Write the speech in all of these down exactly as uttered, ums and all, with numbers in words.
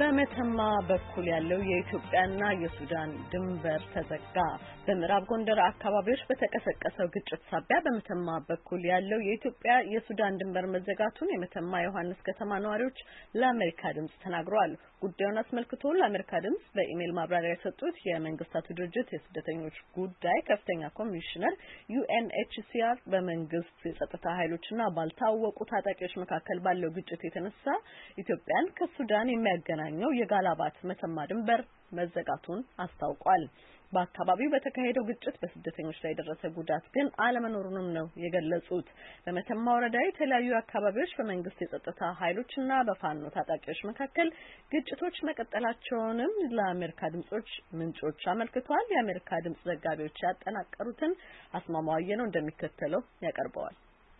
በመተማ በኩል ያለው የኢትዮጵያና የሱዳን ድንበር ተዘጋ። በምዕራብ ጎንደር አካባቢዎች በተቀሰቀሰው ግጭት ሳቢያ በመተማ በኩል ያለው የኢትዮጵያ የሱዳን ድንበር መዘጋቱን የመተማ ዮሐንስ ከተማ ነዋሪዎች ለአሜሪካ ድምጽ ተናግረዋል። ጉዳዩን አስመልክቶ ለአሜሪካ ድምጽ በኢሜል ማብራሪያ የሰጡት የመንግስታቱ ድርጅት የስደተኞች ጉዳይ ከፍተኛ ኮሚሽነር ዩኤንኤችሲአር በመንግስት የጸጥታ ኃይሎችና ባልታወቁ ታጣቂዎች መካከል ባለው ግጭት የተነሳ ኢትዮጵያን ከሱዳን የሚያገናኘው የጋላባት መተማ ድንበር መዘጋቱን አስታውቋል። በአካባቢው በተካሄደው ግጭት በስደተኞች ላይ የደረሰ ጉዳት ግን አለመኖሩንም ነው የገለጹት። በመተማ ወረዳ የተለያዩ አካባቢዎች በመንግስት የጸጥታ ኃይሎችና በፋኖ ታጣቂዎች መካከል ግጭቶች መቀጠላቸውንም ለአሜሪካ ድምጾች ምንጮች አመልክተዋል። የአሜሪካ ድምጽ ዘጋቢዎች ያጠናቀሩትን አስማማዋየ ነው እንደሚከተለው ያቀርበዋል።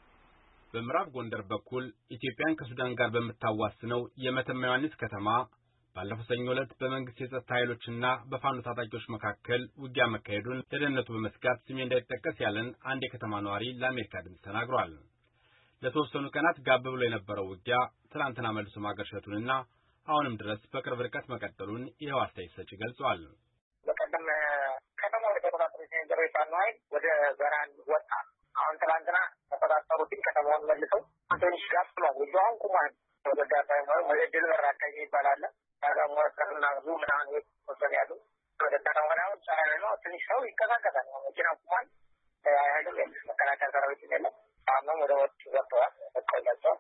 በምዕራብ ጎንደር በኩል ኢትዮጵያን ከሱዳን ጋር በመታዋስነው የመተማ ዮሐንስ ከተማ ባለፈው ሰኞ ዕለት በመንግስት የጸጥታ ኃይሎችና በፋኖ ታጣቂዎች መካከል ውጊያ መካሄዱን ለደህንነቱ በመስጋት ስሜ እንዳይጠቀስ ያለን አንድ የከተማ ነዋሪ ለአሜሪካ ድምጽ ተናግሯል። ለተወሰኑ ቀናት ጋብ ብሎ የነበረው ውጊያ ትላንትና መልሶ ማገርሸቱንና አሁንም ድረስ በቅርብ ርቀት መቀጠሉን ይኸው አስተያየት ሰጪ ገልጿል። በቀደም ከተማው ተቆጣጣሪ የነበረው የፋኖ ኃይል ወደ በራን ወጣ። አሁን ትላንትና ተቆጣጣሩትን ከተማውን መልሰው ትንሽ ጋብ ብሏል። ውጊያውን ቁሟል። ወደ ዳባይ ነው ወደ ድልበር አካባቢ ይባላል። ታጋሞ ወጣና ዙ ምናምን ወሰን ያሉ ወደ ከተማው ጫና ነው። ትንሽ ሰው ይቀሳቀሳል። መኪና ቁሟል። አይሄድም። መከላከያ ሰራዊት የለም። አሁን ወደ ወጥ ወጥቷል። ተቆጣጣው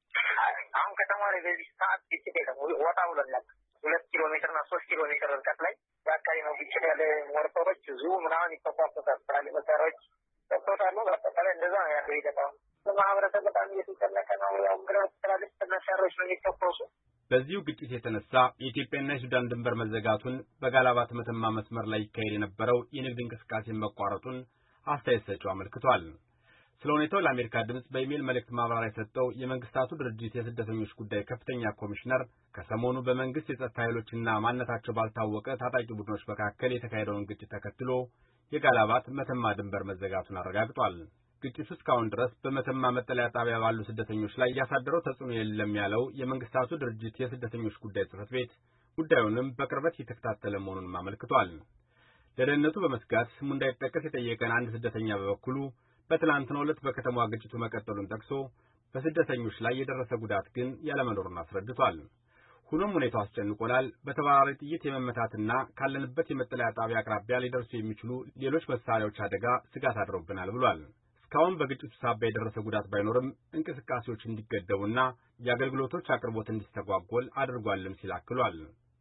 አሁን ከተማው ላይ በዚህ ሰዓት ግጭት የለም። ወጣ ብሏል። ሁለት ኪሎ ሜትር እና ሶስት ኪሎ ሜትር ርቀት ላይ ያካባቢ ነው ግጭት ያለ። ሞርተሮች ዙ ምናምን ይተኳኩሳል። ባለ መሳሪያዎች ተቆጣጣሉ። በአጠቃላይ እንደዛ ነው ያለው ሂደት። ማህበረሰብ በጣም እየተጨነቀ ነው። ያው ግራት ትላልቅ ተነሳሮች ነው የሚተኮሱ። በዚሁ ግጭት የተነሳ የኢትዮጵያና የሱዳን ድንበር መዘጋቱን በጋላባት መተማ መስመር ላይ ይካሄድ የነበረው የንግድ እንቅስቃሴ መቋረጡን አስተያየት ሰጪው አመልክቷል። ስለ ሁኔታው ለአሜሪካ ድምጽ በኢሜል መልእክት ማብራሪያ የሰጠው የመንግስታቱ ድርጅት የስደተኞች ጉዳይ ከፍተኛ ኮሚሽነር ከሰሞኑ በመንግስት የጸጥታ ኃይሎችና ማንነታቸው ባልታወቀ ታጣቂ ቡድኖች መካከል የተካሄደውን ግጭት ተከትሎ የጋላባት መተማ ድንበር መዘጋቱን አረጋግጧል። ግጭቱ እስካሁን ድረስ በመተማ መጠለያ ጣቢያ ባሉ ስደተኞች ላይ ያሳደረው ተጽዕኖ የለም ያለው የመንግስታቱ ድርጅት የስደተኞች ጉዳይ ጽሕፈት ቤት ጉዳዩንም በቅርበት እየተከታተለ መሆኑን አመልክቷል። ለደህንነቱ በመስጋት ስሙ እንዳይጠቀስ የጠየቀን አንድ ስደተኛ በበኩሉ በትላንትናው ዕለት በከተማዋ ግጭቱ መቀጠሉን ጠቅሶ በስደተኞች ላይ የደረሰ ጉዳት ግን ያለመኖሩን አስረድቷል። ሆኖም ሁኔታው አስጨንቆናል። በተባራሪ ጥይት የመመታትና ካለንበት የመጠለያ ጣቢያ አቅራቢያ ሊደርሱ የሚችሉ ሌሎች መሳሪያዎች አደጋ ስጋት አድሮብናል ብሏል። እስካሁን በግጭቱ ሳቢያ የደረሰ ጉዳት ባይኖርም እንቅስቃሴዎች እንዲገደቡና የአገልግሎቶች አቅርቦት እንዲስተጓጎል አድርጓልም ሲል አክሏል።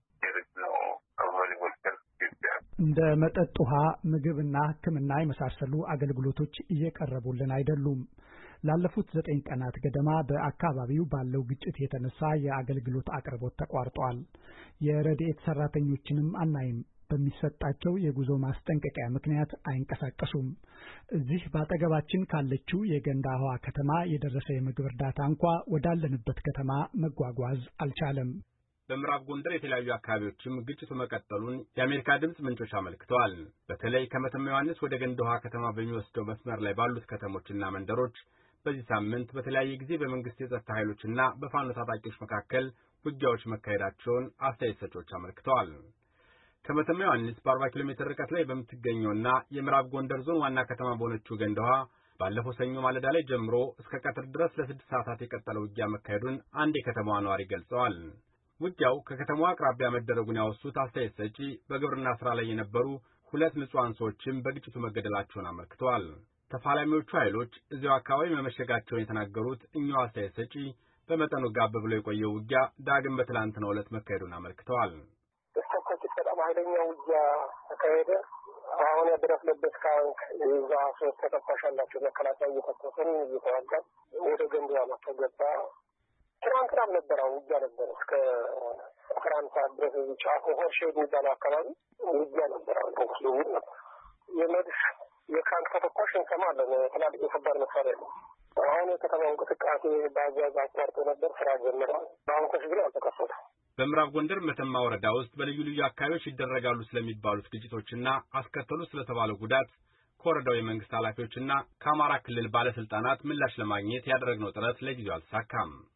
እንደ መጠጥ ውሃ፣ ምግብና ሕክምና የመሳሰሉ አገልግሎቶች እየቀረቡልን አይደሉም። ላለፉት ዘጠኝ ቀናት ገደማ በአካባቢው ባለው ግጭት የተነሳ የአገልግሎት አቅርቦት ተቋርጧል። የረድኤት ሰራተኞችንም አናይም። በሚሰጣቸው የጉዞ ማስጠንቀቂያ ምክንያት አይንቀሳቀሱም። እዚህ ባጠገባችን ካለችው የገንዳዋ ከተማ የደረሰ የምግብ እርዳታ እንኳ ወዳለንበት ከተማ መጓጓዝ አልቻለም። በምዕራብ ጎንደር የተለያዩ አካባቢዎችም ግጭቱ መቀጠሉን የአሜሪካ ድምጽ ምንጮች አመልክተዋል። በተለይ ከመተማ ዮሐንስ ወደ ገንዳዋ ከተማ በሚወስደው መስመር ላይ ባሉት ከተሞችና መንደሮች በዚህ ሳምንት በተለያየ ጊዜ በመንግስት የጸጥታ ኃይሎችና በፋኖ ታጣቂዎች መካከል ውጊያዎች መካሄዳቸውን አስተያየት ሰጪዎች አመልክተዋል። ከመተማ ዮሐንስ በአርባ ኪሎ ሜትር ርቀት ላይ በምትገኘውና የምዕራብ ጎንደር ዞን ዋና ከተማ በሆነችው ገንዳዋ ባለፈው ሰኞ ማለዳ ላይ ጀምሮ እስከ ቀትር ድረስ ለስድስት ሰዓታት የቀጠለ ውጊያ መካሄዱን አንድ የከተማዋ ነዋሪ ገልጸዋል። ውጊያው ከከተማዋ አቅራቢያ መደረጉን ያወሱት አስተያየት ሰጪ በግብርና ስራ ላይ የነበሩ ሁለት ንጹሃን ሰዎችም በግጭቱ መገደላቸውን አመልክተዋል። ተፋላሚዎቹ ኃይሎች እዚያው አካባቢ መመሸጋቸውን የተናገሩት እኛው አስተያየት ሰጪ በመጠኑ ጋብ ብሎ የቆየው ውጊያ ዳግም በትላንትናው ዕለት መካሄዱን አመልክተዋል። ኃይለኛ ውጊያ ተካሄደ። አሁን ያደረስንበት ካንክ እዛ ሶስት ተተኳሽ አላቸው። መከላከያ እየተኮሰን እየተዋጋን ወደ ገንዳዋ ማተገባ ትናንትናም ነበረ ውጊያ ነበር። እስከ አስራ አንድ ሰዓት ድረስ ጫፎ ሆርሼ የሚባለው አካባቢ ውጊያ ነበረ። ተኩስ ልውውጥ ነበር። የመድፍ የካንክ ተተኳሽ እንሰማለን። ትላልቅ የከባድ መሳሪያ ነው። አሁን የከተማው እንቅስቃሴ በአዛዝ አቋርጦ ነበር። ስራ ጀምረዋል። አሁን ከሽግር አልተከፈተም። በምዕራብ ጎንደር መተማ ወረዳ ውስጥ በልዩ ልዩ አካባቢዎች ይደረጋሉ ስለሚባሉት ግጭቶችና አስከተሉ ስለተባለው ጉዳት ከወረዳው የመንግስት ኃላፊዎችና ከአማራ ክልል ባለስልጣናት ምላሽ ለማግኘት ያደረግነው ጥረት ለጊዜው አልተሳካም።